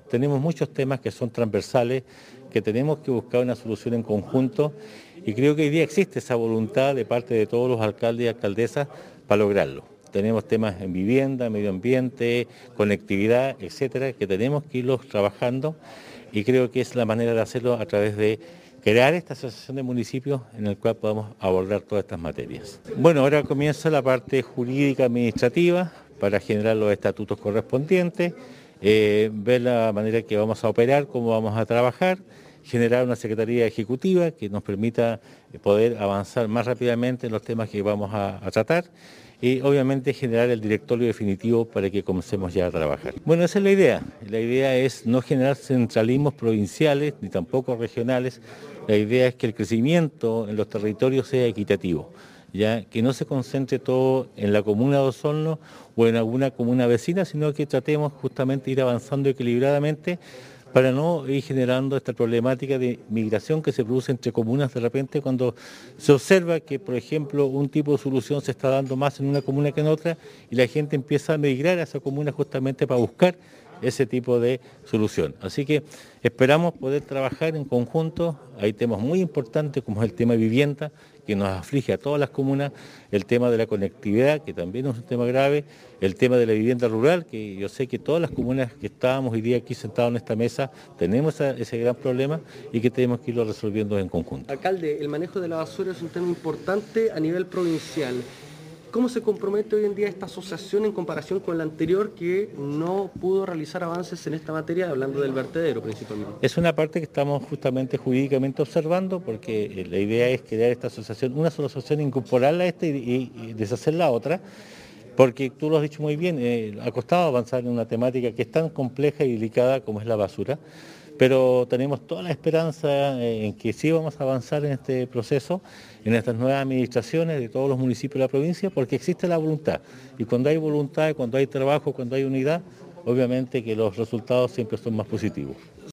tenemos muchos temas que son transversales, que tenemos que buscar una solución en conjunto y creo que hoy día existe esa voluntad de parte de todos los alcaldes y alcaldesas para lograrlo. Tenemos temas en vivienda, medio ambiente, conectividad, etcétera, que tenemos que irlos trabajando y creo que es la manera de hacerlo a través de crear esta asociación de municipios en el cual podamos abordar todas estas materias. Bueno, ahora comienza la parte jurídica administrativa para generar los estatutos correspondientes, ver la manera que vamos a operar, cómo vamos a trabajar, generar una secretaría ejecutiva que nos permita poder avanzar más rápidamente en los temas que vamos a tratar y obviamente generar el directorio definitivo para que comencemos ya a trabajar. Bueno, esa es la idea. La idea es no generar centralismos provinciales ni tampoco regionales. La idea es que el crecimiento en los territorios sea equitativo, ya que no se concentre todo en la comuna de Osorno o en alguna comuna vecina, sino que tratemos justamente de ir avanzando equilibradamente para no ir generando esta problemática de migración que se produce entre comunas de repente cuando se observa que, por ejemplo, un tipo de solución se está dando más en una comuna que en otra y la gente empieza a migrar a esa comuna justamente para buscar ese tipo de solución. Así que esperamos poder trabajar en conjunto. Hay temas muy importantes como es el tema de vivienda, que nos aflige a todas las comunas, el tema de la conectividad, que también es un tema grave, el tema de la vivienda rural, que yo sé que todas las comunas que estábamos hoy día aquí sentados en esta mesa tenemos ese gran problema y que tenemos que irlo resolviendo en conjunto. Alcalde, el manejo de la basura es un tema importante a nivel provincial. ¿Cómo se compromete hoy en día esta asociación en comparación con la anterior que no pudo realizar avances en esta materia, hablando del vertedero principalmente? Es una parte que estamos justamente jurídicamente observando porque la idea es crear esta asociación, una sola asociación, incorporarla a esta y deshacer la otra, porque tú lo has dicho muy bien, ha costado avanzar en una temática que es tan compleja y delicada como es la basura, pero tenemos toda la esperanza en que sí vamos a avanzar en este proceso, en estas nuevas administraciones de todos los municipios de la provincia, porque existe la voluntad. Y cuando hay voluntad, cuando hay trabajo, cuando hay unidad, obviamente que los resultados siempre son más positivos.